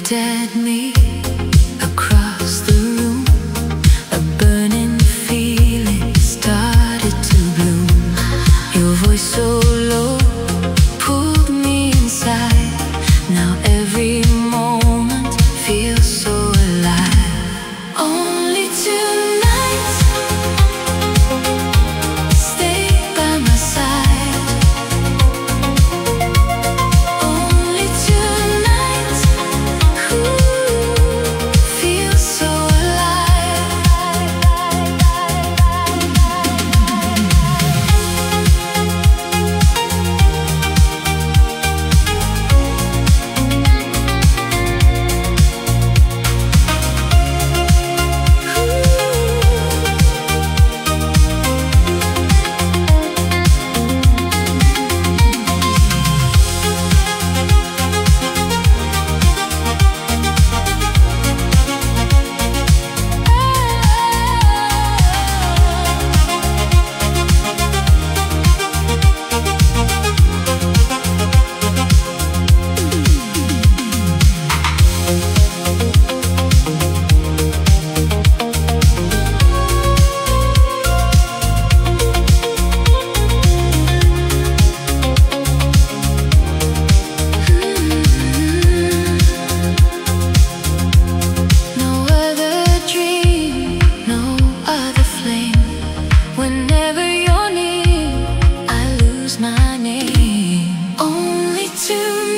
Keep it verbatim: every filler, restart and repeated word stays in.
looked at me across the room. A burning feeling started to bloom. Your voice so low pulled me inside. Now every moment feels so alive. Only tonight, stay by my side. Only tonight, ooh, feels so alive. Whenever you're near, I lose my name. Only tonight.